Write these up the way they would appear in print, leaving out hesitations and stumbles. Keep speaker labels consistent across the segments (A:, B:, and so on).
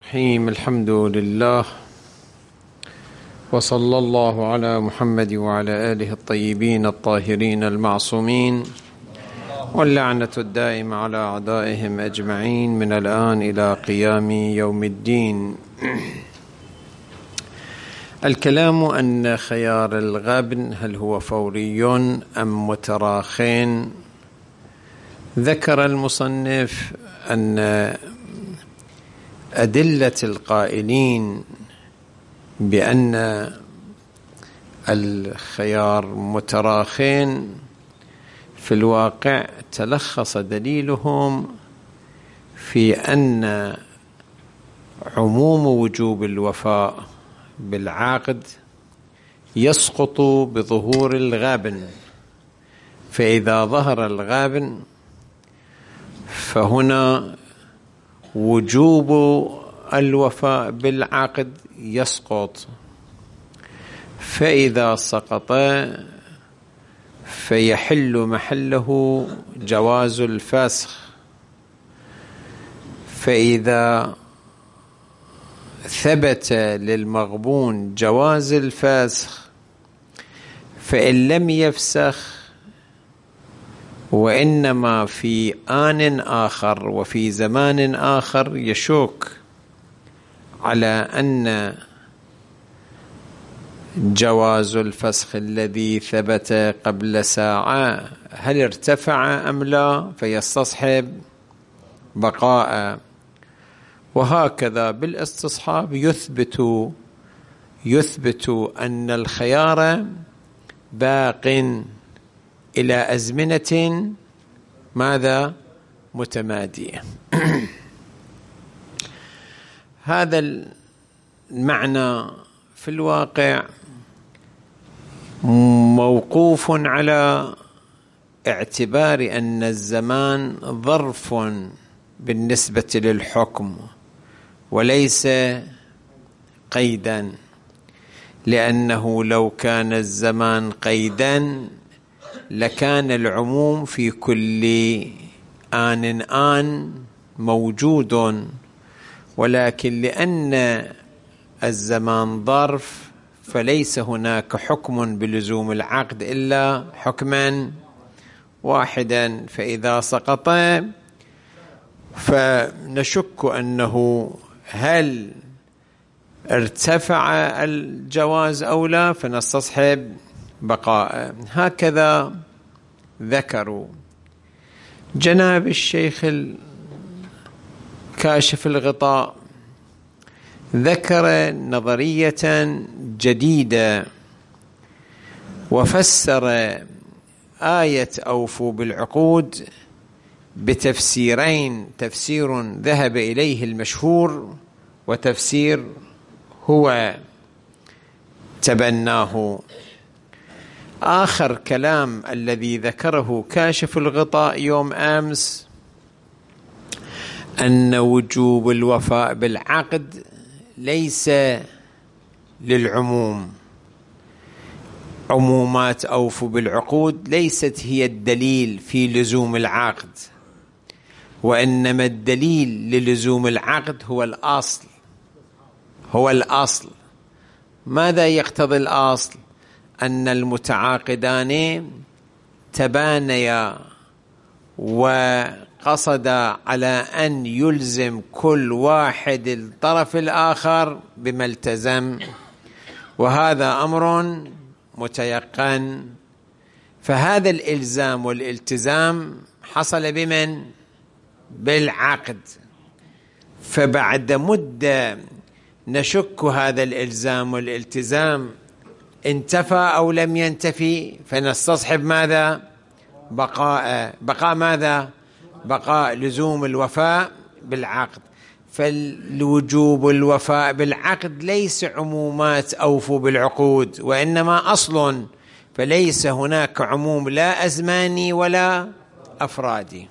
A: الرحيم. الحمد لله، وصلى الله على محمد وعلى آله الطيبين الطاهرين المعصومين، واللعنة الدائمة على أعدائهم أجمعين من الآن إلى قيام يوم الدين. الكلام أن خيار الغبن هل هو فوري أم متراخٍ؟ ذكر المصنف أن أدلة القائلين بأن الخيار متراخٍ في الواقع تلخص دليلهم في أن عموم وجوب الوفاء بالعقد يسقط بظهور الغابن، فإذا ظهر الغابن فهنا وجوب الوفاء بالعقد يسقط، فإذا سقط فيحل محله جواز الفسخ، فإذا ثبت للمغبون جواز الفسخ فإن لم يفسخ وإنما في آن آخر وفي زمان آخر يشك على أن جواز الفسخ الذي ثبت قبل ساعة هل ارتفع أم لا، فيستصحب بقاء. وهكذا بالاستصحاب يثبت أن الخيار باق إلى أزمنة ماذا؟ متمادية. هذا المعنى في الواقع موقوف على اعتبار أن الزمان ظرف بالنسبة للحكم وليس قيدا، لأنه لو كان الزمان قيدا لكان العموم في كل آن موجود، ولكن لأن الزمان ظرف فليس هناك حكم بلزوم العقد إلا حكما واحدا، فإذا سقط فنشك أنه هل ارتفع الجواز أو لا، فنستصحب بقاء. هكذا ذكروا. جناب الشيخ كاشف الغطاء ذكر نظرية جديدة وفسر آية أوفوا بالعقود بتفسيرين: تفسير ذهب إليه المشهور وتفسير هو تبناه. آخر كلام الذي ذكره كاشف الغطاء يوم أمس أن وجوب الوفاء بالعقد ليس للعموم، عمومات أوفوا بالعقود ليست هي الدليل في لزوم العقد، وإنما الدليل للزوم العقد هو الأصل. ماذا يقتضي الأصل؟ أن المتعاقدان تبانيا وقصدا على أن يلزم كل واحد الطرف الآخر بما التزم، وهذا أمر متيقن. فهذا الإلزام والالتزام حصل بمن؟ بالعقد. فبعد مدة نشك هذا الإلزام والالتزام انتفى أو لم ينتفي، فنستصحب ماذا؟ بقاء ماذا؟ بقاء لزوم الوفاء بالعقد. فالوجوب الوفاء بالعقد ليس عمومات أوفوا بالعقود، وإنما أصل، فليس هناك عموم لا أزماني ولا أفرادي.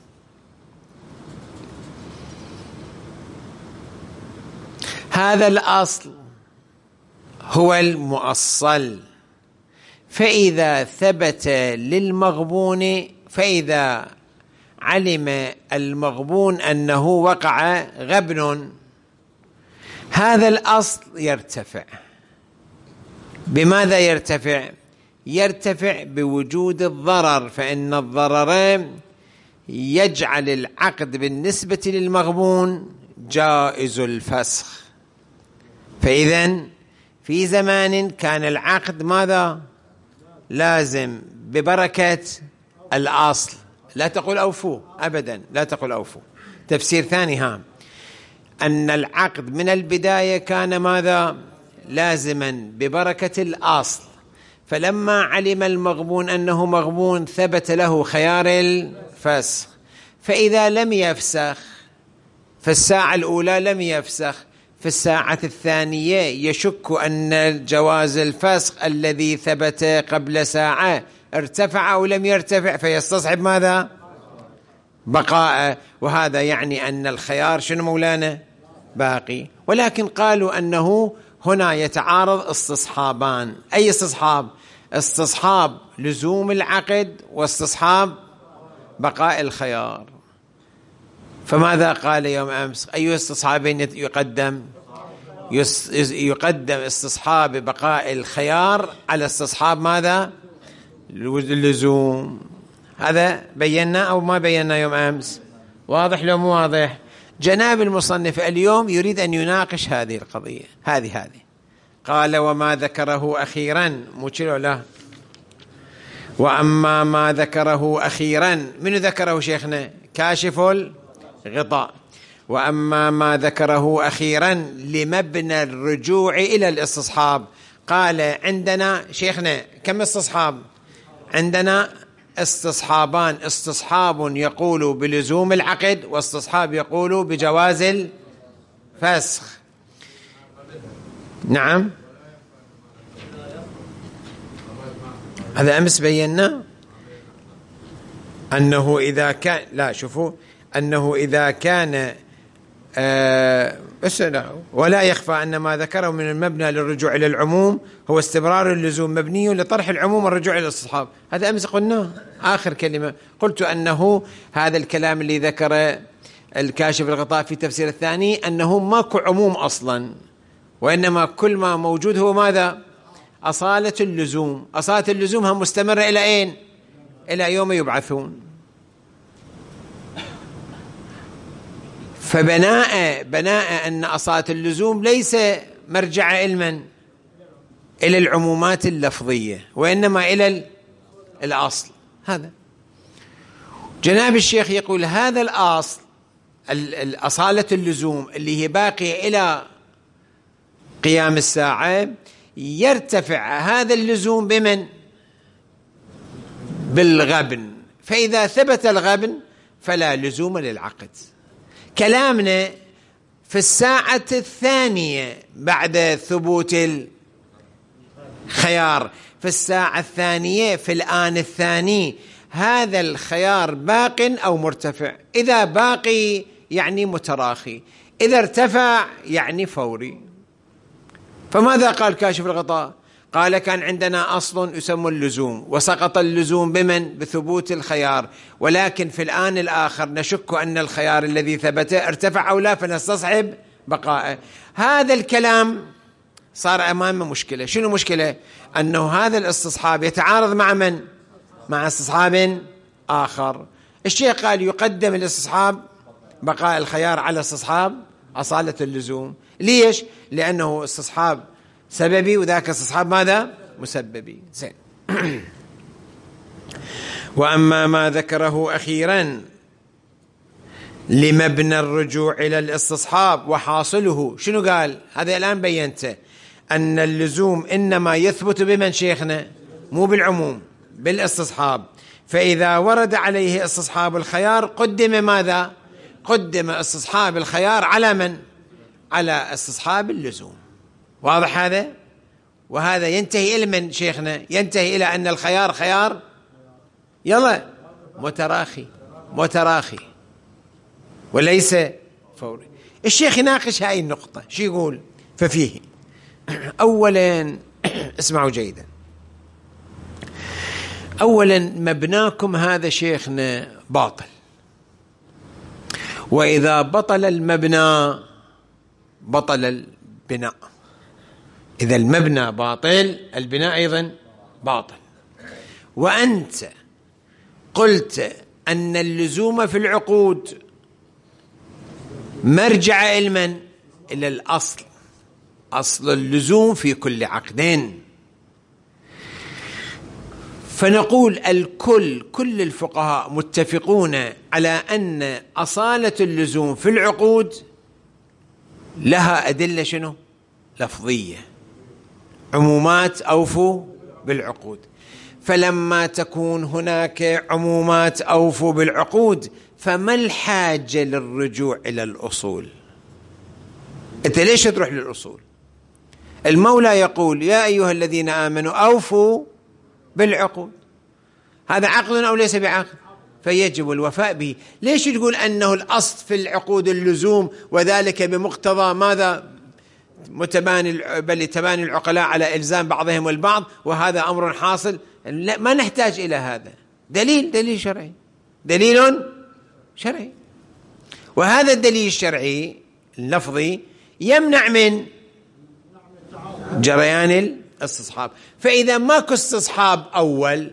A: هذا الأصل هو المؤصل. فإذا ثبت للمغبون، فإذا علم المغبون أنه وقع غبن، هذا الأصل يرتفع. بماذا يرتفع؟ يرتفع بوجود الضرر، فإن الضرر يجعل العقد بالنسبة للمغبون جائز الفسخ. فإذن في زمان كان العقد ماذا؟ لازم ببركة الأصل. لا تقول أوفوا أبدا، لا تقول أوفوا. تفسير ثاني هام أن العقد من البداية كان ماذا؟ لازما ببركة الأصل، فلما علم المغبون أنه مغبون ثبت له خيار الفسخ، فإذا لم يفسخ في الساعة الأولى لم يفسخ، في الساعة الثانية يشك أن جواز الفسخ الذي ثبت قبل ساعة ارتفع أو لم يرتفع، فيستصعب ماذا؟ بقاء. وهذا يعني أن الخيار شنو مولانا؟ باقي. ولكن قالوا أنه هنا يتعارض استصحابان. أي استصحاب؟ استصحاب لزوم العقد واستصحاب بقاء الخيار. فماذا قال يوم أمس؟ أي استصحابين يقدم؟ يقدم استصحاب بقاء الخيار على استصحاب ماذا؟ اللزوم. هذا بينا أو ما بينا يوم أمس؟ واضح لو مو واضح؟ جناب المصنف اليوم يريد أن يناقش هذه القضية. هذه قال وما ذكره أخيرا لا. وأما ما ذكره أخيرا، من ذكره شيخنا؟ كاشف الغطاء. وأما ما ذكره أخيرا لمبنى الرجوع إلى الاستصحاب، قال عندنا شيخنا كم استصحاب؟ عندنا استصحابان، استصحاب يقول بلزوم العقد واستصحاب يقول بجواز الفسخ. نعم، هذا أمس بينا أنه إذا كان، لا شوفوا، أنه إذا كان ولا يخفى أن ما ذكره من المبنى للرجوع إلى العموم هو استمرار اللزوم مبني لطرح العموم والرجوع إلى الاستصحاب. هذا أمس قلنا آخر كلمة، قلت أنه هذا الكلام اللي ذكر الكاشف الغطاء في تفسير الثاني أنه ماكو عموم أصلا، وإنما كل ما موجود هو ماذا؟ أصالة اللزوم. أصالة اللزوم هم مستمرة إلى أين؟ إلى يوم يبعثون. فبناء أن أصالة اللزوم ليس مرجع علما إلى العمومات اللفظية، وإنما إلى الأصل. هذا جناب الشيخ يقول هذا الأصل الأصالة اللزوم اللي هي باقية إلى قيام الساعة، يرتفع هذا اللزوم بمن؟ بالغبن. فإذا ثبت الغبن فلا لزوم للعقد. كلامنا في الساعة الثانية بعد ثبوت الخيار، في الساعة الثانية في الآن الثاني، هذا الخيار باق أو مرتفع؟ إذا باقي يعني متراخي، إذا ارتفع يعني فوري. فماذا قال كاشف الغطاء؟ قال كان عندنا أصل يسمى اللزوم، وسقط اللزوم بمن؟ بثبوت الخيار، ولكن في الآن الآخر نشك أن الخيار الذي ثبت ارتفع أو لا، فنستصحب بقائه. هذا الكلام صار أمامه مشكلة. شنو مشكلة؟ أنه هذا الاستصحاب يتعارض مع من؟ مع استصحاب آخر. الشيخ قال يقدم الاستصحاب بقاء الخيار على استصحاب أصالة اللزوم. ليش؟ لأنه استصحاب سببي وذاك استصحاب ماذا؟ مسببي. زين. وأما ما ذكره أخيرا لمبنى الرجوع إلى الاستصحاب وحاصله، شنو قال؟ هذا الآن بينته، أن اللزوم إنما يثبت بمن شيخنا؟ مو بالعموم، بالاستصحاب. فإذا ورد عليه استصحاب الخيار قدم ماذا؟ قدم استصحاب الخيار على من؟ على استصحاب اللزوم. واضح هذا؟ وهذا ينتهي إلى من شيخنا؟ ينتهي إلى أن الخيار خيار يلا متراخي وليس فوري. الشيخ يناقش هاي النقطة. شو يقول؟ ففيه أولا اسمعوا جيدا، أولا مبناكم هذا شيخنا باطل، وإذا بطل المبنى بطل بناء. إذا المبنى باطل البناء أيضا باطل. وأنت قلت أن اللزوم في العقود مرجع إلى الأصل، أصل اللزوم في كل عقدين. فنقول كل الفقهاء متفقون على أن أصالة اللزوم في العقود لها أدلة شنو؟ لفظية، عمومات أوفوا بالعقود. فلما تكون هناك عمومات أوفوا بالعقود فما الحاجة للرجوع إلى الأصول؟ أنت ليش تروح للأصول؟ المولى يقول يا أيها الذين آمنوا أوفوا بالعقود، هذا عقد أو ليس بعقد؟ فيجب الوفاء به. ليش تقول أنه الأصل في العقود اللزوم وذلك بمقتضى ماذا؟ بل تباني العقلاء على إلزام بعضهم البعض وهذا أمر حاصل. لا، ما نحتاج إلى هذا. دليل شرعي، دليل شرعي، وهذا الدليل الشرعي اللفظي يمنع من جريان الاستصحاب. فإذا ماكو استصحاب أول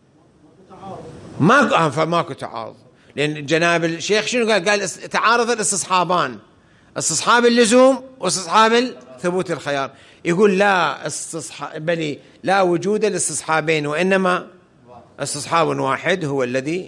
A: فماكو تعارض. لأن جناب الشيخ شنو قال تعارض الاستصحابان، استصحاب اللزوم واستصحاب ثبوت الخيار. يقول لا بل لا وجود الاستصحابين وإنما استصحاب واحد هو الذي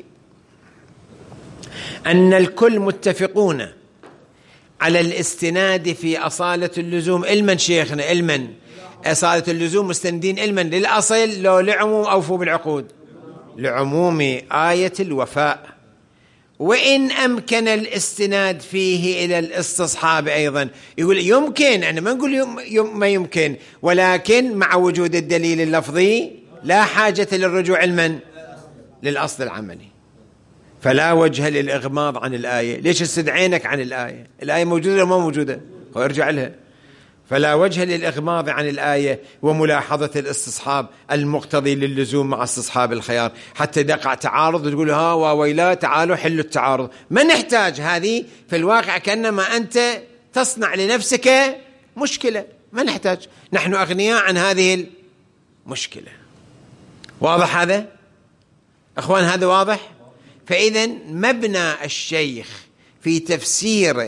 A: أن الكل متفقون على الاستناد في أصالة اللزوم. علما شيخنا، علما أصالة اللزوم مستندين علما للأصل لو لعموم أوفوا بالعقود، لعموم آية الوفاء. وإن أمكن الاستناد فيه إلى الاستصحاب أيضا، يقول يمكن، أنا ما نقول ما يمكن، ولكن مع وجود الدليل اللفظي لا حاجة للرجوع علما للأصل العملي. فلا وجه للإغماض عن الآية. ليش استدعينك عن الآية؟ الآية موجودة ولا ما موجودة؟ وارجع لها. فلا وجه للإغماض عن الآية وملاحظة الاستصحاب المقتضي للزوم مع استصحاب الخيار، حتى يقع تعارض وتقول ها وويلا تعالوا حلوا التعارض. ما نحتاج هذه. في الواقع كأنما أنت تصنع لنفسك مشكلة. ما نحتاج، نحن أغنياء عن هذه المشكلة. واضح هذا أخوان؟ هذا واضح. فإذا مبنى الشيخ في تفسيره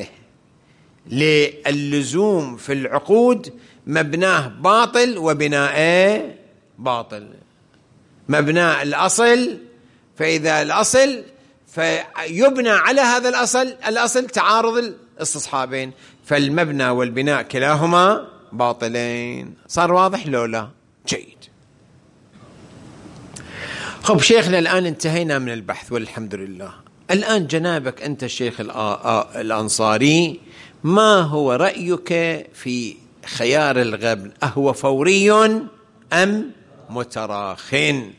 A: للزوم في العقود مبناه باطل وبناء باطل. مبنى الأصل، فإذا الأصل فيبنى على هذا الأصل تعارض الاستصحابين، فالمبنى والبناء كلاهما باطلين. صار واضح لو لا؟ جيد. خب شيخنا الآن انتهينا من البحث والحمد لله. الآن جنابك أنت الشيخ الأنصاري، ما هو رأيك في خيار الغبن؟ أهو فوري أم متراخٍ؟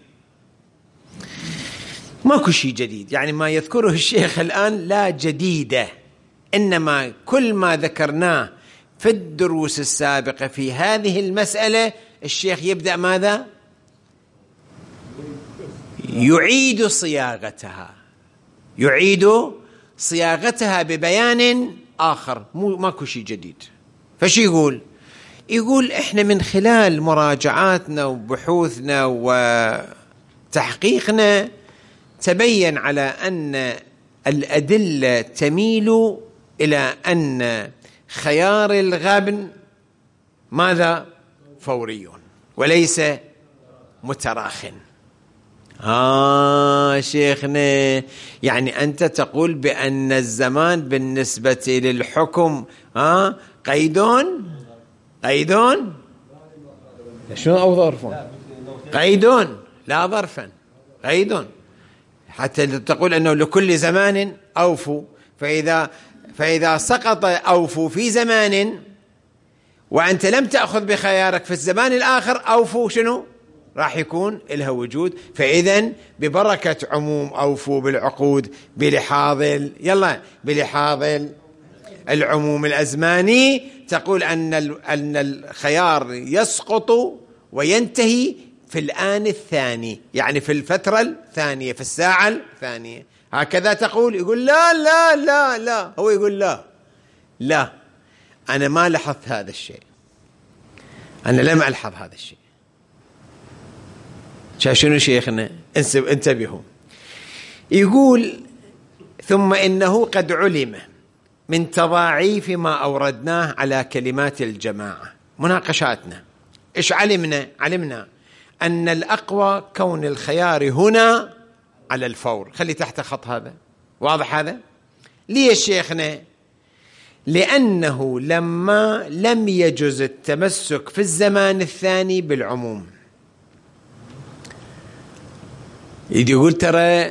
A: ماكو شيء جديد، يعني ما يذكره الشيخ الآن لا جديدة، إنما كل ما ذكرناه في الدروس السابقة في هذه المسألة الشيخ يبدأ ماذا؟ يعيد صياغتها ببيان آخر، ماكو شيء جديد. فشي يقول إحنا من خلال مراجعاتنا وبحوثنا وتحقيقنا تبين على أن الأدلة تميل إلى أن خيار الغبن ماذا؟ فوري وليس متراخٍ. شيخنا، يعني أنت تقول بأن الزمان بالنسبة للحكم قيد شنو أو ظرف؟ قيد لا ظرفا، قيد، حتى تقول أنه لكل زمان أوفوا. فإذا سقط أوفوا في زمان وأنت لم تأخذ بخيارك في الزمان الآخر، أوفوا شنو؟ راح يكون لها وجود. فإذا ببركة عموم أوفوا بالعقود بلحاظ العموم الأزماني، تقول أن الخيار يسقط وينتهي في الآن الثاني، يعني في الفترة الثانية، في الساعة الثانية. هكذا تقول. يقول لا لا لا لا، هو يقول لا، أنا ما لاحظت هذا الشيء. أنا لم ألحظ هذا الشيء. شنو شيخنا؟ انتبهوا. يقول ثم إنه قد علم من تضاعيف ما أوردناه على كلمات الجماعة مناقشاتنا. إيش علمنا؟ علمنا أن الأقوى كون الخيار هنا على الفور. خلي تحت خط هذا، واضح هذا؟ ليش شيخنا؟ لأنه لم يجوز التمسك في الزمان الثاني بالعموم. يقول ترى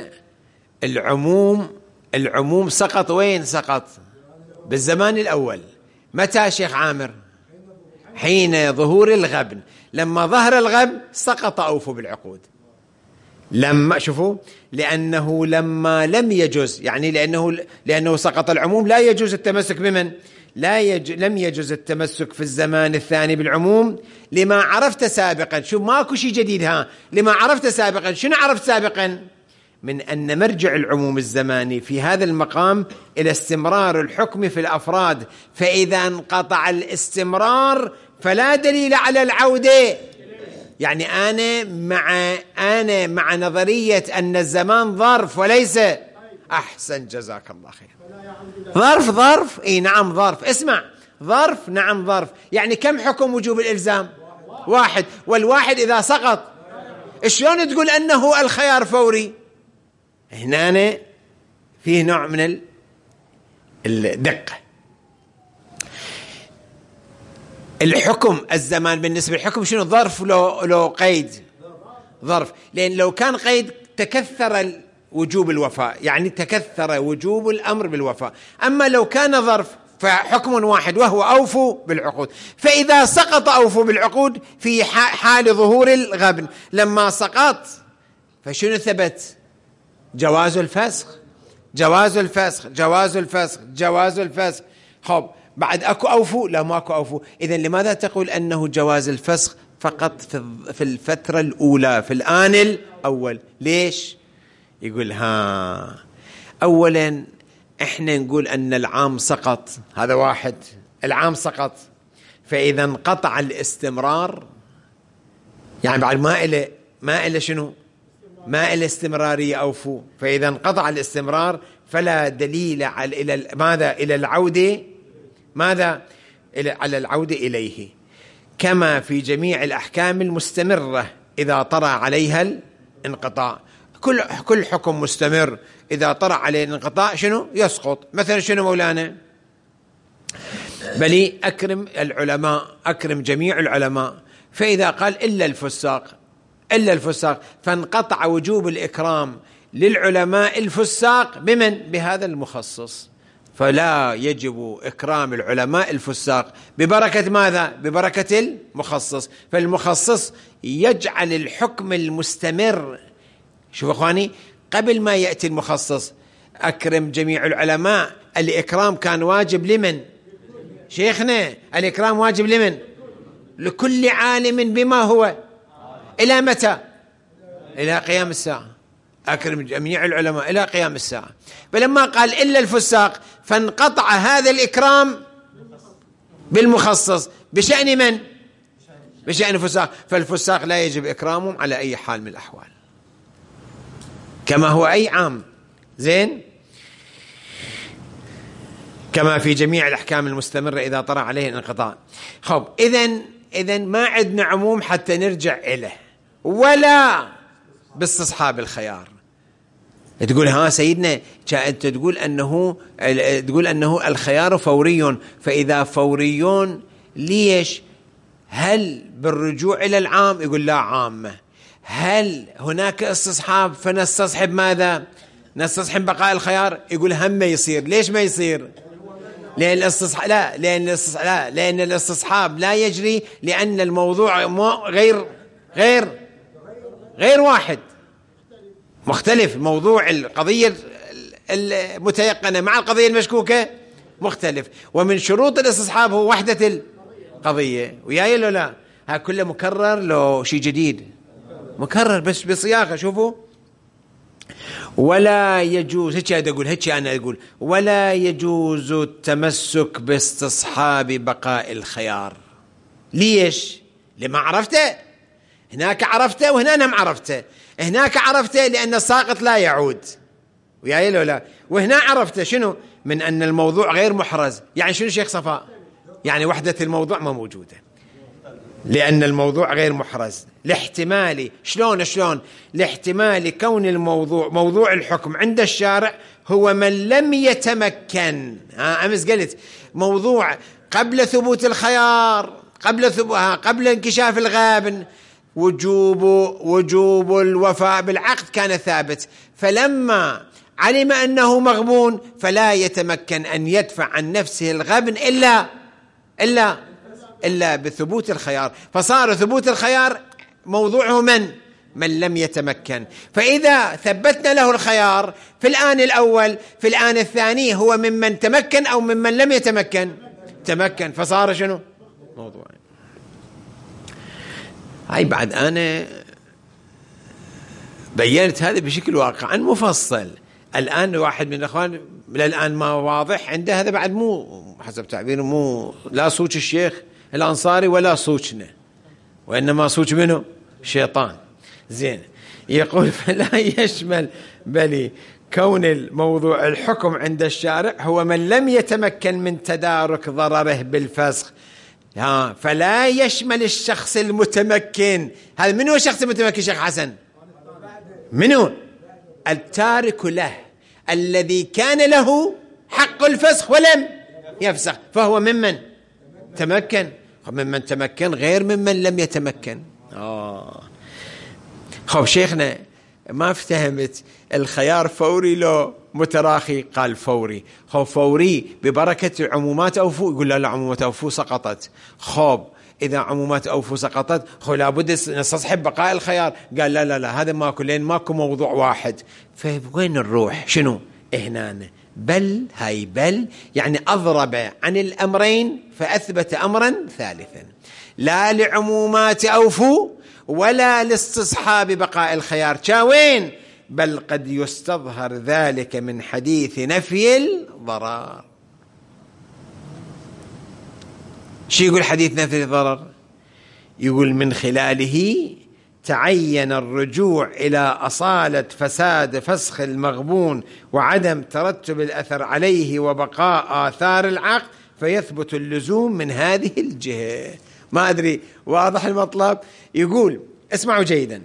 A: العموم سقط. وين سقط؟ بالزمان الأول. متى شيخ عامر؟ حين ظهور الغبن. لما ظهر الغبن سقط أوفوا بالعقود. لما شوفوا، لأنه لما لم يجوز، يعني لأنه سقط العموم، لا يجوز التمسك بمن؟ لم يجوز التمسك في الزمان الثاني بالعموم لما عرفت سابقا. شو ماكو شيء جديد. لما عرفت سابقا. شنو عرفت سابقا؟ من أن مرجع العموم الزماني في هذا المقام إلى استمرار الحكم في الأفراد، فإذا انقطع الاستمرار فلا دليل على العودة. يعني أنا مع نظرية أن الزمان ظرف وليس. أحسن، جزاك الله خير. ظرف إيه نعم ظرف. اسمع، ظرف نعم ظرف. يعني كم حكم وجوب الإلزام؟ واحد، والواحد إذا سقط شلون تقول أنه الخيار فوري؟ هنا فيه نوع من الدقة. الحكم الزمان بالنسبة للحكم شنو؟ ظرف لو قيد؟ ظرف. لأن لو كان قيد تكثر وجوب الوفاء، يعني تكثر وجوب الأمر بالوفاء. أما لو كان ظرف فحكم واحد وهو أوفوا بالعقود. فإذا سقط أوفوا بالعقود في حال ظهور الغبن، لما سقط فشنو ثبت؟ جواز الفسخ. خب بعد أكو أوفوا؟ لا ماكو أوفوا. إذن لماذا تقول أنه جواز الفسخ فقط في الفترة الأولى، في الآن الأول؟ ليش؟ يقول أولا إحنا نقول أن العام سقط، هذا واحد، العام سقط، فإذا انقطع الاستمرار، يعني بعد ما إلى شنو؟ ما إلى استمرارية أوفوا. فإذا انقطع الاستمرار فلا دليل إلى ماذا؟ إلى العودة. ماذا؟ على العودة إليه، كما في جميع الأحكام المستمرة إذا طرأ عليها الانقطاع. كل حكم مستمر إذا طرأ عليه الانقطاع شنو؟ يسقط. مثلا شنو مولانا؟ بل أكرم العلماء، أكرم جميع العلماء، فإذا قال إلا الفساق فانقطع وجوب الإكرام للعلماء الفساق بمن؟ بهذا المخصص. فلا يجب إكرام العلماء الفساق ببركة ماذا؟ ببركة المخصص. فالمخصص يجعل الحكم المستمر. شوف أخواني، قبل ما يأتي المخصص أكرم جميع العلماء، الإكرام كان واجب لمن؟ شيخنا الإكرام واجب لمن؟ لكل عالم بما هو. إلى متى؟ إلى قيام الساعة. أكرم جميع العلماء إلى قيام الساعة. فلما قال إلا الفساق فانقطع هذا الإكرام بالمخصص بشأن من؟ بشأن الفساق. فالفساق لا يجب إكرامهم على أي حال من الأحوال، كما هو أي عام. زين، كما في جميع الأحكام المستمرة إذا طرأ عليه الانقطاع. خب إذن ما عندنا عموم حتى نرجع إليه، ولا باستصحاب الخيار. تقول سيدنا أنت تقول أنه الخيار فوري، فإذا فوريون ليش؟ هل بالرجوع إلى العام؟ يقول لا، عامة. هل هناك استصحاب فنستصحب ماذا؟ نستصحب بقاء الخيار؟ يقول هم ما يصير. ليش ما يصير؟ لأن الاستصحاب لا يجري، لأن الموضوع غير واحد، مختلف. موضوع القضية المتيقنة مع القضية المشكوكة مختلف. ومن شروط الاستصحاب هو وحدة القضية. وياي لو لا؟ كله مكرر، لو شيء جديد مكرر بس بصياغة. شوفوا، ولا يجوز، هيك أنا أقول ولا يجوز التمسك باستصحاب بقاء الخيار. ليش؟
B: لما عرفته، هناك عرفته وهنا ما عرفته. هناك عرفته لأن الساقط لا يعود، وياي لو لا، وهنا عرفته شنو؟ من أن الموضوع غير محرز. يعني شنو شيخ صفاء؟ يعني وحدة الموضوع ما موجودة، لأن الموضوع غير محرز. لاحتمال شلون لاحتمال كون الموضوع، موضوع الحكم عند الشارع هو من لم يتمكن. أمس قلت موضوع قبل ثبوت الخيار، قبل انكشاف الغابن، وجوب الوفاء بالعقد كان ثابت، فلما علم أنه مغبون فلا يتمكن أن يدفع عن نفسه الغبن إلا بثبوت الخيار، فصار ثبوت الخيار موضوعه من لم يتمكن. فإذا ثبتنا له الخيار في الآن الأول، في الآن الثاني هو ممن تمكن أو ممن لم يتمكن؟ تمكن، فصار شنو؟ موضوع. هاي بعد أنا بيّنت هذا بشكل واقعا مفصل. الآن واحد من الأخوان للآن ما واضح عنده، هذا بعد مو حسب تعبيره، مو لا صوت الشيخ الأنصاري ولا صوتنا، وإنما صوت منه شيطان. زين، يقول فلا يشمل بل كون الموضوع الحكم عند الشارع هو من لم يتمكن من تدارك ضرره بالفسخ. فلا يشمل الشخص المتمكن. هذا منو الشخص المتمكن شيخ حسن؟ منو؟ التارك له، الذي كان له حق الفسخ ولم يفسخ، فهو ممن تمكن. ممن تمكن غير ممن لم يتمكن. خب شيخنا ما افتهمت الخيار فوري لو متراخي؟ قال فوري. خب فوري ببركة عمومات أوفو؟ يقول لا عمومات أوفو سقطت. خب إذا عمومات أوفو سقطت خب لابد نستصحب بقاء الخيار. قال لا هذا ماكو، لأن ماكو موضوع واحد. فوين نروح؟ شنو هنا؟ بل يعني أضرب عن الأمرين فأثبت أمرا ثالثا، لا لعمومات أوفو ولا لاستصحاب بقاء الخيار. شاوين؟ بل قد يستظهر ذلك من حديث نفي الضرر. شو يقول حديث نفي الضرر؟ يقول من خلاله تعين الرجوع إلى أصالة فساد فسخ المغبون وعدم ترتب الأثر عليه وبقاء آثار العقد، فيثبت اللزوم من هذه الجهة. ما أدري واضح المطلب؟ يقول اسمعوا جيدا،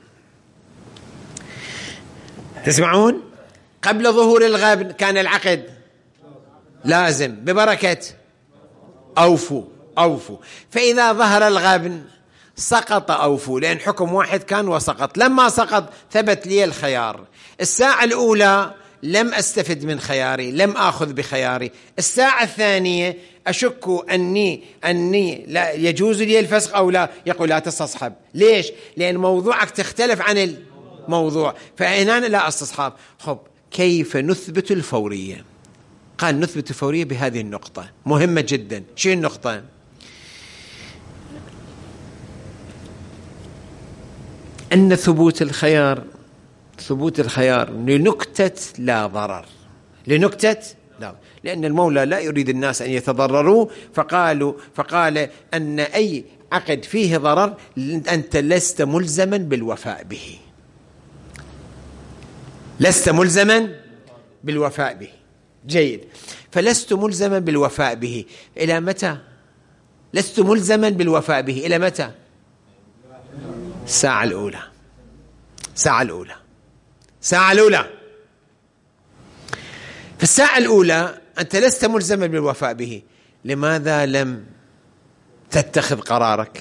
B: تسمعون؟ قبل ظهور الغبن كان العقد لازم ببركة أوفوا. فإذا ظهر الغبن سقط أوفوا، لأن حكم واحد كان وسقط. لما سقط ثبت لي الخيار. الساعة الأولى لم أستفد من خياري، لم أخذ بخياري. الساعة الثانية أشك أني لا يجوز لي الفسخ أو لا، يقول لا تستصحب. ليش؟ لأن موضوعك تختلف عن الموضوع، فهنا لا استصحاب. خب كيف نثبت الفورية؟ قال نثبت الفورية بهذه النقطة مهمة جدا. شو النقطة؟ أن ثبوت الخيار لنكتة لا ضرر، لنكتة لا، لأن المولى لا يريد الناس أن يتضرروا، فقال أن أي عقد فيه ضرر أنت لست ملزما بالوفاء به، لست ملزما بالوفاء به. جيد، فلست ملزما بالوفاء به إلى متى؟ لست ملزما بالوفاء به إلى متى؟ الساعة الأولى. في الساعة الأولى أنت لست ملزما بالوفاء به. لماذا لم تتخذ قرارك؟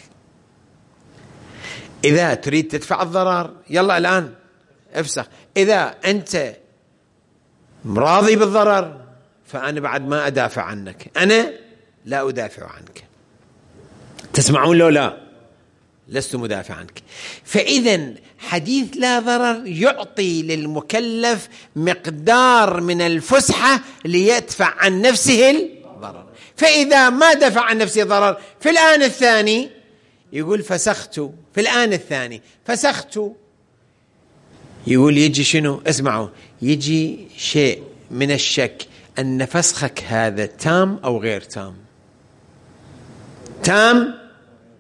B: إذا تريد تدفع الضرر يلا الآن افسخ. إذا أنت راضي بالضرر فأنا بعد ما أدافع عنك، أنا لا أدافع عنك. تسمعون لو لا؟ لست مدافع عنك. فإذا حديث لا ضرر يعطي للمكلف مقدار من الفسحة ليدفع عن نفسه الضرر. فإذا ما دفع عن نفسه الضرر في الآن الثاني يقول فسخت، في الآن الثاني فسخت، يقول يجي شنو؟ اسمعوا، يجي شيء من الشك أن فسخك هذا تام أو غير تام، تام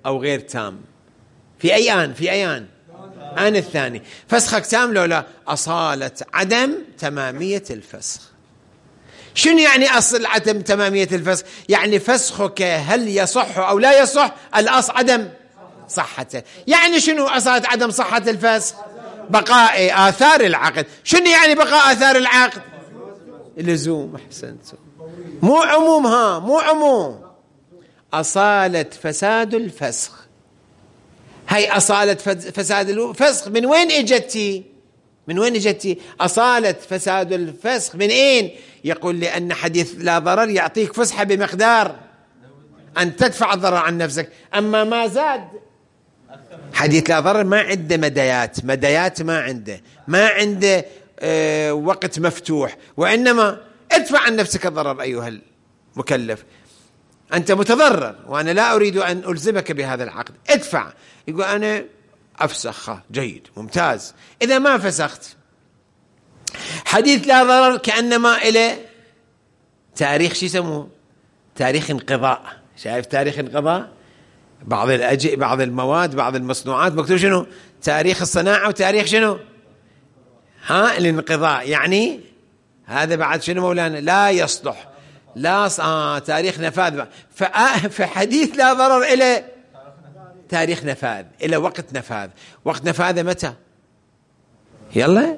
B: أو غير تام؟ في أي آن؟ في أي آن؟ آن الثاني. فسخك تام لو لا؟ أصالة عدم تمامية الفسخ. شنو يعني أصل عدم تمامية الفسخ؟ يعني فسخك هل يصح أو لا يصح؟ الأصل عدم صحته. يعني شنو أصالة عدم صحة الفسخ؟ بقاء آثار العقد. شنو يعني بقاء آثار العقد؟ لزوم. أحسنتم. مو عموم، مو عموم. أصالة فساد الفسخ. هي أصالة فساد الفسخ من وين اجتي؟ من وين اجتي أصالة فساد الفسخ؟ من أين؟ يقول لأن حديث لا ضرر يعطيك فسحة بمقدار أن تدفع الضرر عن نفسك. أما ما زاد حديث لا ضرر ما عنده مديات ما عنده وقت مفتوح، وإنما ادفع عن نفسك الضرر أيها المكلف. أنت متضرر وأنا لا أريد أن ألزمك بهذا العقد، ادفع. يقول أنا أفسخ، جيد ممتاز. إذا ما فسخت حديث لا ضرر كأنما إلى تاريخ، شو يسموه؟ تاريخ انقضاء. شايف تاريخ انقضاء؟ بعض المواد، بعض المصنوعات مكتوب شنو؟ تاريخ الصناعة وتاريخ شنو؟ الانقضاء. يعني هذا بعد شنو مولانا؟ لا يصلح. لا تاريخ نفاذ. فحديث لا ضرر إلى تاريخ نفاذ، إلى وقت نفاذ. وقت نفاذه متى؟ يلا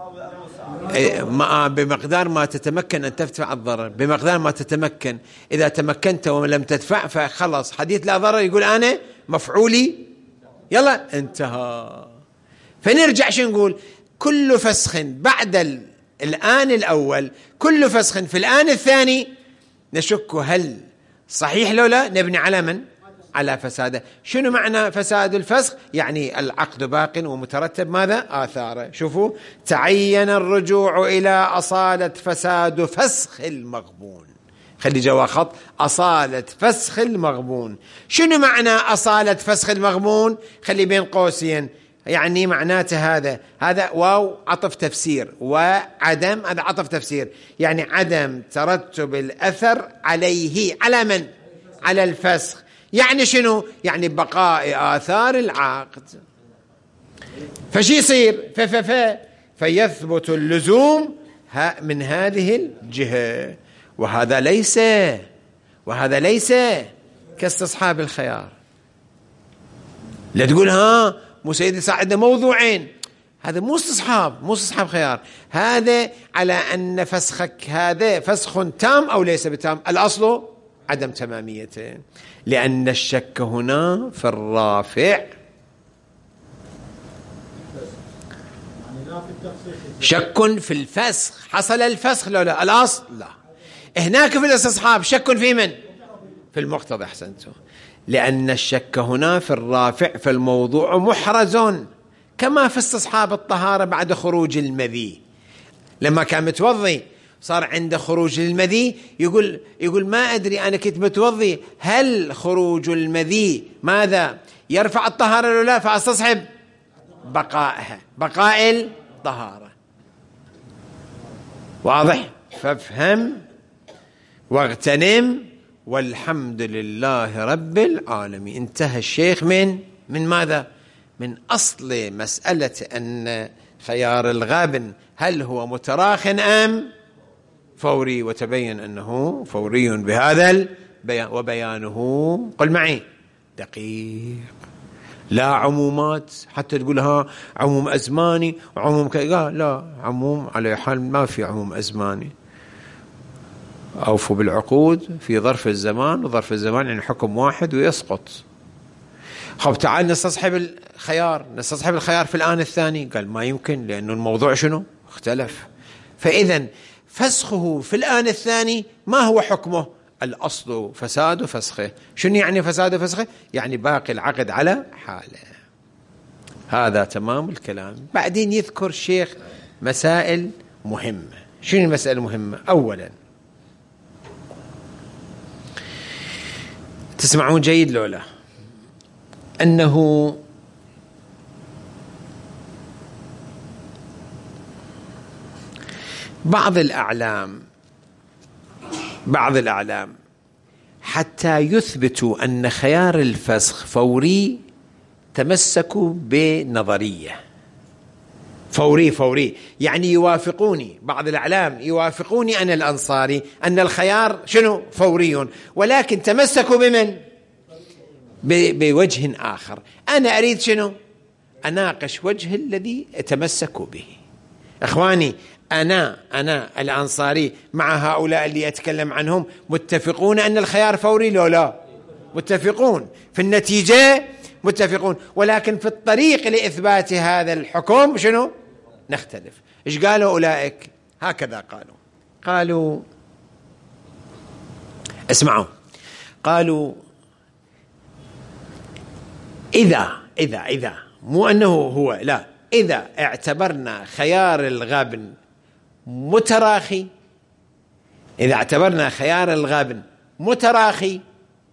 B: بمقدار ما تتمكن أن تدفع الضرر، بمقدار ما تتمكن. إذا تمكنت ولم تدفع فخلص حديث لا ضرر يقول أنا مفعولي يلا انتهى. فنرجع شو نقول؟ كل فسخ بعد الآن الأول، كل فسخ في الآن الثاني نشك هل صحيح لو لا، نبني على من؟ على فساده. شنو معنى فساد الفسخ؟ يعني العقد باق ومترتب ماذا؟ آثاره. شوفوا، تعين الرجوع إلى أصالة فساد فسخ المغبون. خلي جوا خط أصالة فسخ المغبون. شنو معنى أصالة فسخ المغبون؟ خلي بين قوسين، يعني معناته هذا واو عطف تفسير، وعدم هذا عطف تفسير. يعني عدم ترتب الأثر عليه. على من؟ على الفسخ. يعني شنو؟ يعني بقاء آثار العقد. فشي يصير؟ فيثبت اللزوم من هذه الجهة. وهذا ليس كاستصحاب الخيار. لا تقول مو سيدي ساعدنا موضوعين، هذا مو استصحاب خيار. هذا على أن فسخك هذا فسخ تام أو ليس بتام. الأصل عدم تماميته، لأن الشك هنا في الرافع. شك في الفسخ، حصل الفسخ لو لا؟ الأصل لا. هناك في الاستصحاب شك في من؟ في المقتضى. أحسنتم. لأن الشك هنا في الرافع، فالموضوع محرز، كما في استصحاب الطهارة بعد خروج المذي. لما كان متوضي صار عند خروج المذي يقول ما أدري أنا كنت متوضي، هل خروج المذي ماذا؟ يرفع الطهارة ولا لا؟ فأستصحب بقائها، بقاء الطهارة. واضح؟ فافهم واغتنم، والحمد لله رب العالمين. انتهى الشيخ من ماذا؟ من أصل مسألة أن خيار الغابن هل هو متراخٍ أم فوري، وتبين أنه فوري بهذا البيان، وبيانه قل معي دقيق، لا عمومات حتى تقولها عموم أزماني وعموم لا عموم على حال ما في عموم أزماني. أوفوا بالعقود في ظرف الزمان، وظرف الزمان يعني حكم واحد ويسقط. خب تعال نستصحب الخيار في الآن الثاني. قال ما يمكن، لأنه الموضوع شنو؟ اختلف. فإذن فسخه في الآن الثاني ما هو حكمه؟ الأصل فساد فسخه. شنو يعني فساد فسخه؟ يعني باقي العقد على حاله. هذا تمام الكلام. بعدين يذكر الشيخ مسائل مهمة. شنو المسائل المهمة؟ أولا، تسمعون جيد لولا؟ أنه بعض الأعلام حتى يثبتوا أن خيار الفسخ فوري تمسكوا بنظرية فوري يعني يوافقوني، بعض الأعلام يوافقوني أنا الأنصاري أن الخيار شنو فوري، ولكن تمسكوا بمن؟ بوجه آخر. أنا أريد شنو؟ أناقش وجه الذي تمسكوا به. إخواني، أنا الأنصاري مع هؤلاء اللي أتكلم عنهم متفقون أن الخيار فوري لو لا؟ متفقون في النتيجة، متفقون، ولكن في الطريق لإثبات هذا الحكم شنو؟ نختلف. إيش قالوا أولئك؟ هكذا قالوا اسمعوا، قالوا إذا مو أنه هو، لا، إذا اعتبرنا خيار الغبن متراخي، إذا اعتبرنا خيار الغبن متراخي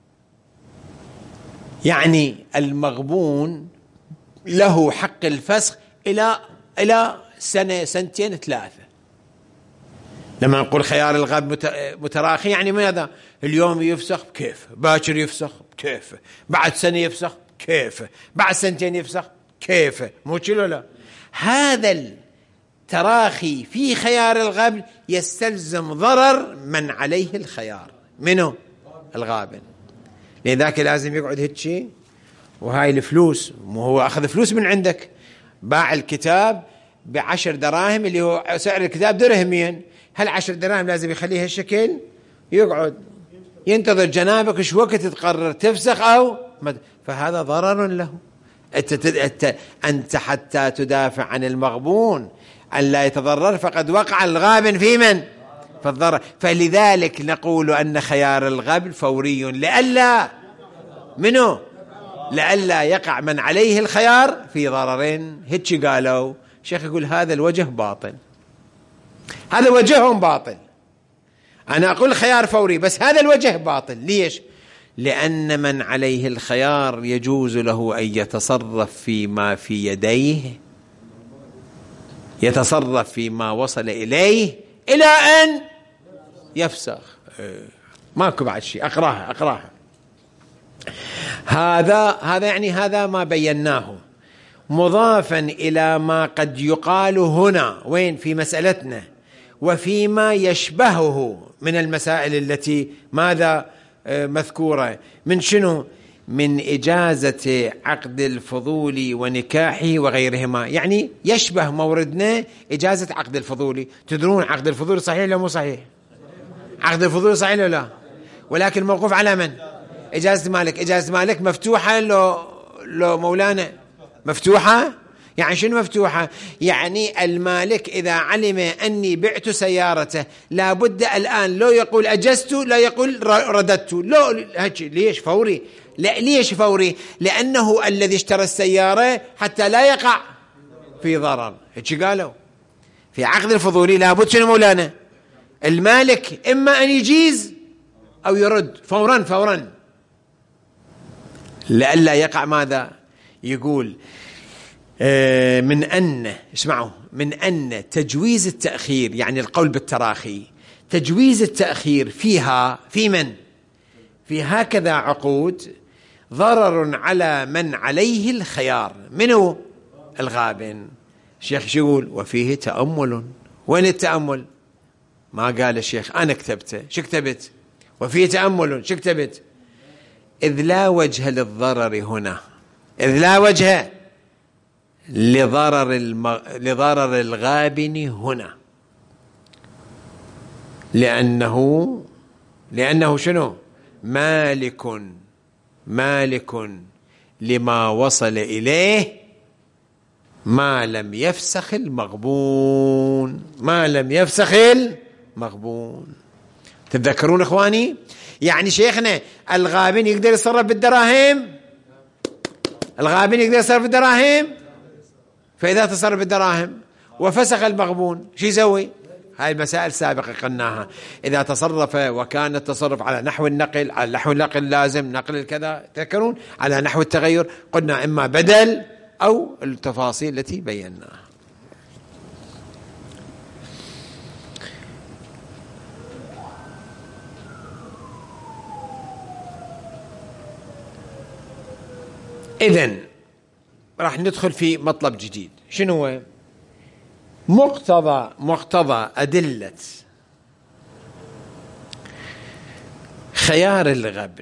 B: يعني المغبون له حق الفسخ إلى سنة، سنتين، 3. لما نقول خيار الغبن متراخي يعني ماذا؟ اليوم يفسخ بكيفه، باكر يفسخ بكيفه، بعد سنة يفسخ كيفه، بعد سنتين يفسخ كيفه، مو كذا لا. هذا التراخي في خيار الغبن يستلزم ضرر من عليه الخيار، منه؟ الغابن. لذلك لازم يقعد هيك، وهاي الفلوس، مو هو أخذ فلوس من عندك، باع الكتاب ب10 دراهم اللي هو سعر الكتاب درهمين، هل 10 دراهم لازم يخليها الشكل، يقعد ينتظر جنابك شو وقت تقرر تفسخ أو فهذا ضرر له. أنت حتى تدافع عن المغبون أن لا يتضرر فقد وقع الغابن في من؟ في الضرر. فلذلك نقول أن خيار الغبن فوري لئلا منه؟ لئلا يقع من عليه الخيار في ضررين. هيك قالوا. شيخ يقول هذا الوجه باطل، هذا وجههم باطل. أنا أقول خيار فوري بس هذا الوجه باطل. ليش؟ لأن من عليه الخيار يجوز له أن يتصرف فيما في يديه، يتصرف فيما وصل إليه إلى أن يفسخ. ماكو بعد شيء. أقراها. هذا يعني هذا ما بيناه مضافا إلى ما قد يقال هنا وين في مسألتنا وفيما يشبهه من المسائل التي ماذا مذكورة من شنو؟ من إجازة عقد الفضول ونكاحه وغيرهما. يعني يشبه موردنا إجازة عقد الفضول. تدرون عقد الفضول صحيح ولا مو صحيح؟ عقد الفضول صحيح ولا لا؟ ولكن موقوف على من؟ إجازة مالك. إجازة مالك مفتوحة لو مولانا مفتوحة. يعني شنو مفتوحة؟ يعني المالك إذا علم أني بعت سيارته لابد الآن لو يقول أجزت لا يقول رددت. ليش فوري؟ لا، ليش فوري؟ لأنه الذي اشترى السيارة حتى لا يقع في ضرر. هيك قالوا في عقد الفضولي لابد شنو مولانا؟ المالك إما أن يجيز أو يرد فورا لئلا يقع ماذا؟ يقول من أن اسمعوا من أن تجويز التأخير، يعني القول بالتراخي، تجويز التأخير فيها في من؟ في هكذا عقود ضرر على من عليه الخيار. منه؟ الغابن. الشيخ شو يقول؟ وفيه تأمل. وين التأمل؟ ما قال الشيخ، أنا كتبته. شو كتبت؟ وفيه تأمل. شو كتبت؟ إذ لا وجه للضرر هنا، إذ لا وجه لضرر الغابن هنا، لأنه شنو؟ مالك لما وصل إليه ما لم يفسخ المغبون. تتذكرون إخواني؟ يعني شيخنا الغابن يقدر يتصرف بالدراهم، الغابن يقدر يتصرف بالدراهم، فإذا تصرف بالدراهم وفسخ المغبون شو يسوي؟ هاي المسائل سابقة قلناها. إذا تصرف وكان التصرف على نحو النقل، على نحو النقل لازم نقل الكذا، تذكرون؟ على نحو التغير قلنا إما بدل أو التفاصيل التي بيناها. إذن راح ندخل في مطلب جديد. شنو هو؟ مقتضى أدلة خيار الغبن.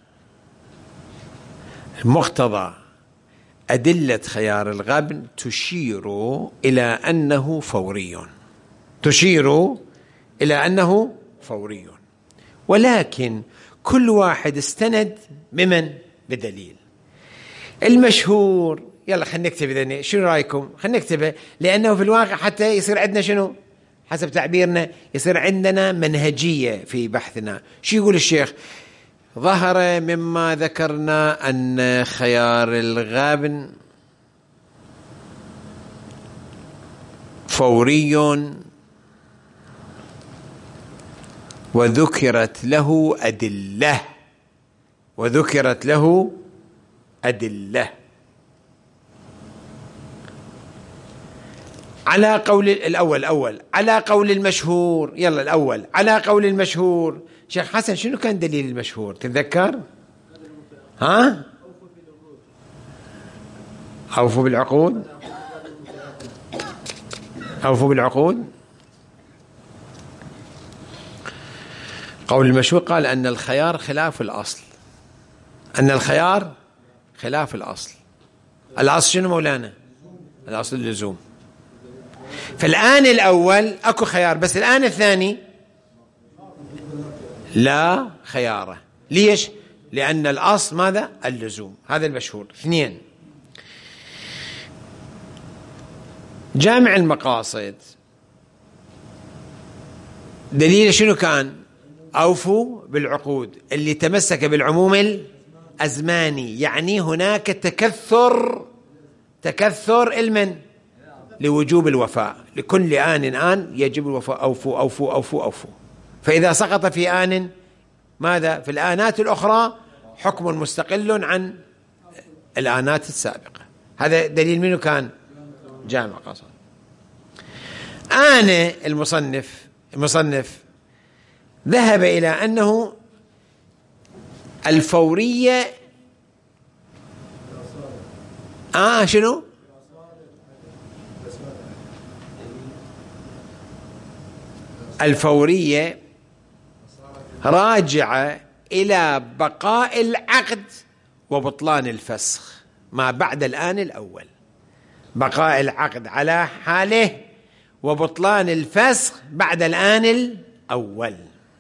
B: مقتضى أدلة خيار الغبن تشير إلى أنه فوري، تشير إلى أنه فوري، ولكن كل واحد استند بمن؟ بدليل. المشهور، يلا خلينا نكتب إذن، شنو رأيكم؟ خلينا نكتبه، لأنه في الواقع حتى يصير عندنا شنو؟ حسب تعبيرنا يصير عندنا منهجية في بحثنا. شو يقول الشيخ؟ ظهر مما ذكرنا أن خيار الغبن فوري وذكرت له أدلة، وذكرت له أدلة على قول الأول على قول المشهور. يلا الأول على قول المشهور. شيخ حسن شنو كان دليل المشهور تتذكر؟ ها؟ أوفوا بالعقود، أوفوا بالعقود. قول المشهور قال أن الخيار خلاف الأصل، أن الخيار خلاف الأصل. الأصل شنو مولانا؟ الأصل اللزوم. فالآن الأول أكو خيار، بس الآن الثاني لا خياره. ليش؟ لأن الأصل ماذا؟ اللزوم. هذا المشهور. اثنين، جامع المقاصد دليل شنو كان؟ أوفوا بالعقود، اللي تمسك بالعموم الأزماني، يعني هناك تكثر المن لوجوب الوفاء، لكل آن يجب الوفاء. أوفوا أوفوا أوفوا أوفوا. فإذا سقط في آن ماذا؟ في الآنات الأخرى حكم مستقل عن الآنات السابقة. هذا دليل منه كان؟ جامع قصد. أنا المصنف ذهب إلى أنه الفورية شنو؟ الفورية راجعة إلى بقاء العقد وبطلان الفسخ ما بعد الآن الأول. بقاء العقد على حاله وبطلان الفسخ بعد الآن الأول.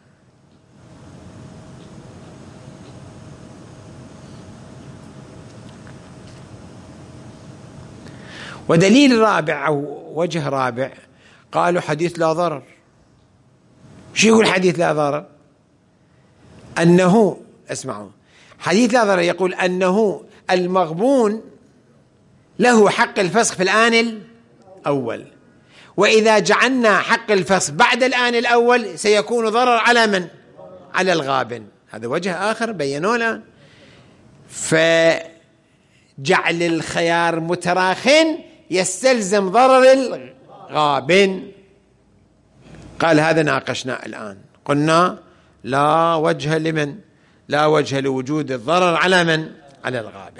B: ودليل رابع أو وجه رابع قالوا حديث لا ضرر. شو يقول حديث لا ضرر؟ أنه، اسمعوا، حديث لا ضرر يقول أنه المغبون له حق الفسخ في الآن الأول، وإذا جعلنا حق الفسخ بعد الآن الأول سيكون ضرر على من؟ على الغابن. هذا وجه آخر بينوا له. فجعل الخيار متراخٍ يستلزم ضرر الغابن. قال هذا ناقشنا الآن، قلنا لا وجه لمن؟ لا وجه لوجود الضرر على من؟ على الغابن.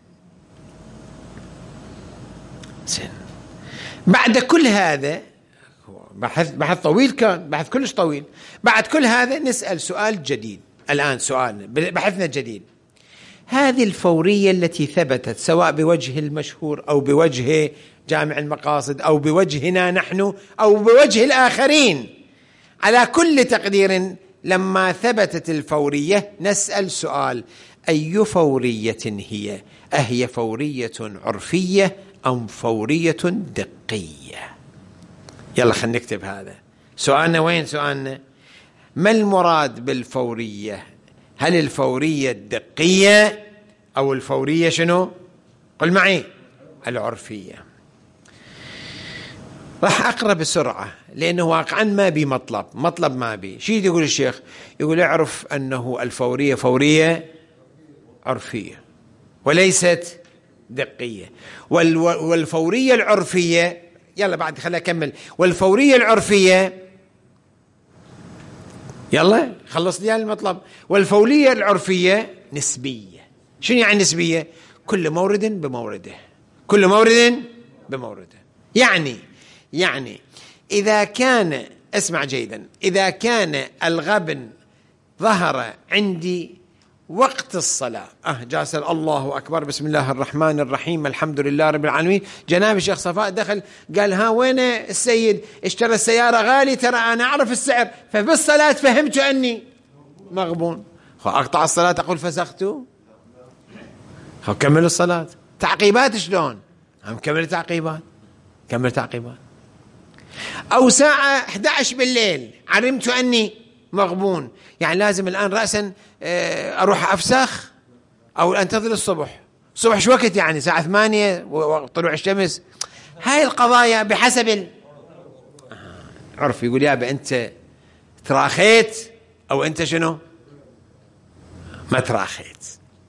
B: بعد كل هذا بحث طويل، كان بحث كلش طويل. بعد كل هذا نسأل سؤال جديد الآن، سؤال بحثنا الجديد: هذه الفورية التي ثبتت سواء بوجه المشهور أو بوجه جامع المقاصد أو بوجهنا نحن أو بوجه الآخرين، على كل تقدير لما ثبتت الفورية نسأل سؤال: أي فورية هي؟ أهي فورية عرفية أم فورية دقية؟ يلا خلينا نكتب هذا سؤالنا. وين سؤالنا؟ ما المراد بالفورية؟ هل الفورية الدقية أو الفورية شنو؟ قل معي: العرفية. راح أقرأ بسرعة لأنه واقعا ما بي مطلب ما بي. شي يقول الشيخ؟ يقول اعرف أنه الفورية فورية عرفية وليست دقية، والفورية العرفية، يلا بعد خلينا أكمل، والفورية العرفية، يلا خلص لي المطلب، والفورية العرفية نسبية. شنو يعني نسبية؟ كل مورد بمورده، كل مورد بمورده. يعني إذا كان، اسمع جيدا، إذا كان الغبن ظهر عندي وقت الصلاة، جالس الله أكبر بسم الله الرحمن الرحيم الحمد لله رب العالمين، جناب الشيخ صفاء دخل قال ها وين السيد اشترى السيارة غالي، ترى أنا أعرف السعر، فبالصلاة فهمت أني مغبون، أقطع الصلاة أقول فسخت، كمل الصلاة. تعقيبات شلون؟ كمل تعقيبات، كمل تعقيبات. أو ساعة 11 بالليل علمت أني مغبون، يعني لازم الآن رأسا أروح أفسخ أو أنتظر الصبح شو وقت، يعني ساعة 8 وطلوع الشمس. هاي القضايا بحسب العرف. يقول يابا أنت تراخيت أو أنت شنو ما تراخيت.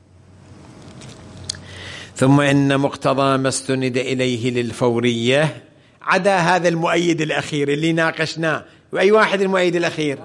B: ثم إن مقتضى ما استند إليه للفورية، عدا هذا المؤيد الأخير اللي ناقشناه. وأي واحد المؤيد الأخير؟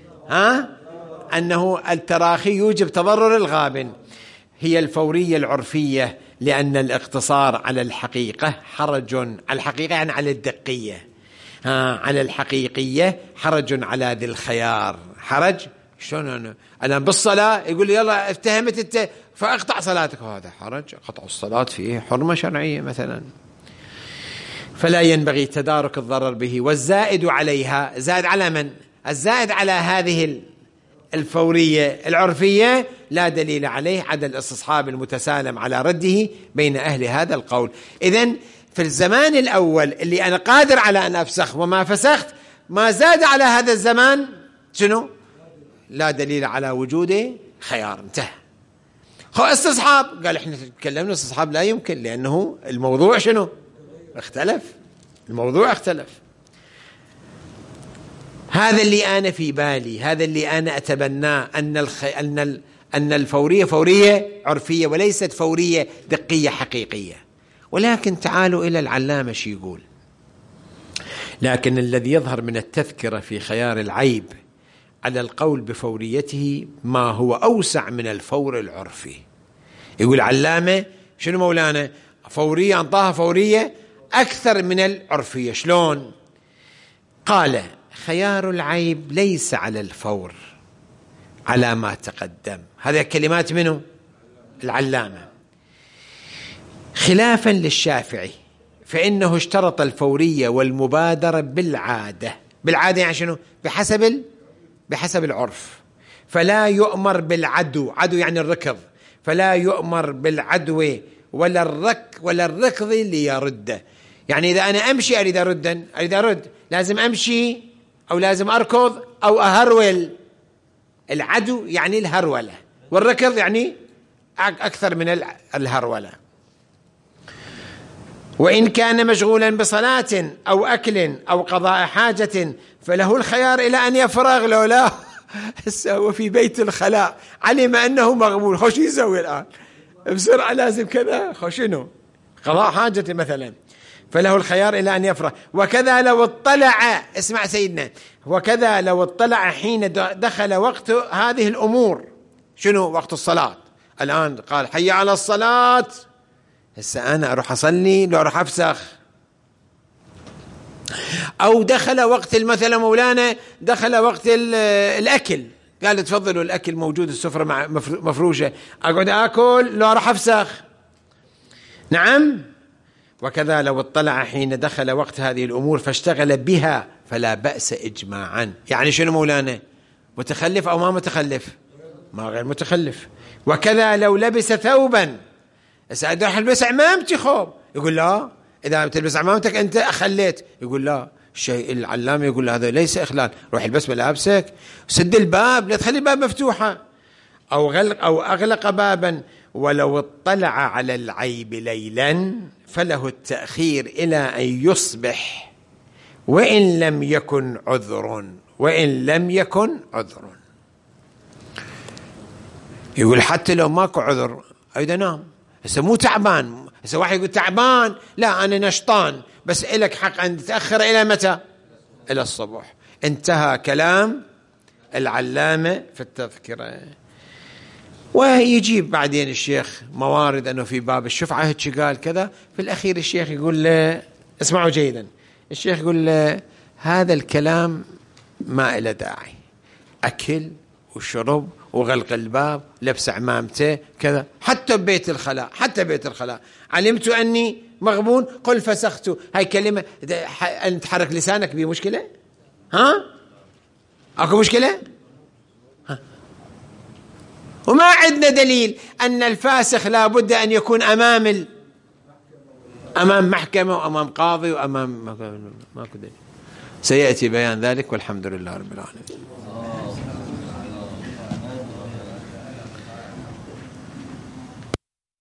B: أنه التراخي يوجب تضرر الغابن. هي الفورية العرفية، لأن الاقتصار على الحقيقة حرج، على الحقيقة يعني على الدقية، على الحقيقية حرج على ذي الخيار. حرج شلون؟ أنا الآن بالصلاة يقول لي يلا افتهمت أنت فاقطع صلاتك، هذا حرج. قطع الصلاة فيه حرمة شرعية مثلا، فلا ينبغي تدارك الضرر به. والزائد عليها، زائد على من؟ الزائد على هذه الفورية العرفية لا دليل عليه عدا الاستصحاب المتسالم على رده بين أهل هذا القول. إذن في الزمان الأول اللي أنا قادر على أن أفسخ وما فسخت، ما زاد على هذا الزمان شنو؟ لا دليل على وجود خيار، انتهى. استصحاب، قال احنا تكلمنا استصحاب لا يمكن، لأنه الموضوع شنو؟ اختلف، الموضوع اختلف. هذا اللي أنا في بالي، هذا اللي أنا أتبناه، أن الفورية فورية عرفية وليست فورية دقية حقيقية. ولكن تعالوا إلى العلامة شو يقول. لكن الذي يظهر من التذكرة في خيار العيب على القول بفوريته ما هو أوسع من الفور العرفي. يقول علامة شنو مولانا؟ فورية أنطاها فورية أكثر من العرفية. شلون؟ قال خيار العيب ليس على الفور على ما تقدم. هذه كلمات منه العلامة. خلافا للشافعي فإنه اشترط الفورية والمبادرة بالعادة. بالعادة يعني شنو؟ بحسب العرف. فلا يؤمر بالعدو، عدو يعني الركض، فلا يؤمر بالعدو ولا الركض ليرد. يعني إذا أنا أمشي أريد أرد لازم أمشي أو لازم أركض أو أهرول. العدو يعني الهرولة، والركض يعني أكثر من الهرولة. وإن كان مشغولا بصلاة أو أكل أو قضاء حاجة فله الخيار إلى أن يفرغ. لو لا هو في بيت الخلاء علم أنه مغبون، خوش يسوي الآن بسرعة لازم كذا، خوشنه قضاء حاجة مثلا، فله الخيار إلى أن يفرغ. وكذا لو اطلع، اسمع سيدنا، وكذا لو اطلع حين دخل وقت هذه الأمور. شنو وقت الصلاة؟ الآن قال حي على الصلاة، هسه أنا أروح أصلي لو أروح أفسخ. أو دخل وقت مثلا مولانا دخل وقت الأكل، قال تفضلوا الأكل موجود، السفرة مفروشة، أقعد أكل لو أروح أفسخ. نعم. وكذا لو اطلع حين دخل وقت هذه الأمور فاشتغل بها فلا بأس إجماعا. يعني شنو مولانا؟ متخلف أو ما متخلف؟ ما غير متخلف. وكذا لو لبس ثوبا، سأدخل البس عمامتي خوب، يقول لا، إذا بتلبس عمامتك أنت أخليت، يقول لا. الشيء العلامة يقول هذا ليس إخلال، روح البس ملابسك، سد الباب، لا تخلي الباب مفتوحة، أو أغلق بابا. ولو اطلع على العيب ليلا فله التأخير إلى أن يصبح وإن لم يكن عذر. يقول حتى لو ماكو عذر أيضا نام. هسه مو تعبان، هسه واحد يقول تعبان، لا أنا نشطان، بس إلك حق أن تتأخر إلى متى؟ إلى ويجيب بعدين الشيخ موارد أنه في باب الشفعة هيك قال كذا. في الأخير الشيخ يقول له، اسمعوا جيدا، الشيخ يقول له هذا الكلام ما إله داعي، أكل وشرب وغلق الباب، لبس عمامته كذا، حتى بيت الخلاء، حتى بيت الخلاء، علمت أني مغبون قل فسخت. هاي كلمة أن تحرك لسانك بيه مشكلة؟ ها؟ أكو مشكلة؟ ها؟ وما عندنا دليل أن الفاسخ لا بد أن يكون أمام محكمة وأمام قاضي وأمام، ماكو دليل. سيأتي بيان ذلك والحمد لله رب العالمين.